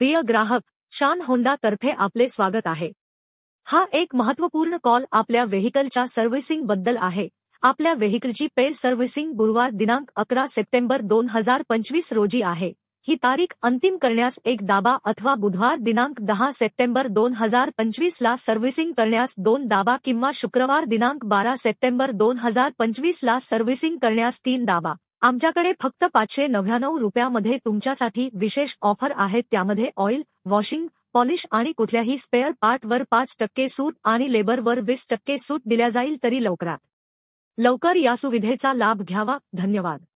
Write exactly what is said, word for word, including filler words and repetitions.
प्रिय ग्राहक, शान होंडा तर्फे आपले स्वागत आहे. हा एक महत्त्वपूर्ण कॉल आपल्या व्हेइकलच्या सर्व्हिसिंग बद्दल आहे. आपल्या व्हेइकलची पेड सर्व्हिसिंग गुरुवार दिनांक अकरा सप्टेंबर दोन हजार पंचवीस रोजी आहे. ही तारीख अंतिम करण्यास एक दाबा अथवा बुधवार दिनांक दहा सप्टेंबर दोन हजार पंचवीस ला सर्व्हिसिंग करण्यास दोन दाबा किंवा शुक्रवार दिनांक बारा सप्टेंबर दोन हजार पंचवीस ला सर्व्हिसिंग करण्यास तीन दाबा. आमच्याकडे फक्त पाचशे नव्याण्णव रुपयामध्ये तुमच्यासाठी विशेष ऑफर आहेत. त्यामध्ये ऑइल, वॉशिंग, पॉलिश आणि कुठल्याही स्पेअर पार्टवर पाच टक्के सूट आणि लेबरवर वीस टक्के सूट दिल्या जाईल. तरी लवकरात लवकर या सुविधेचा लाभ घ्यावा. धन्यवाद.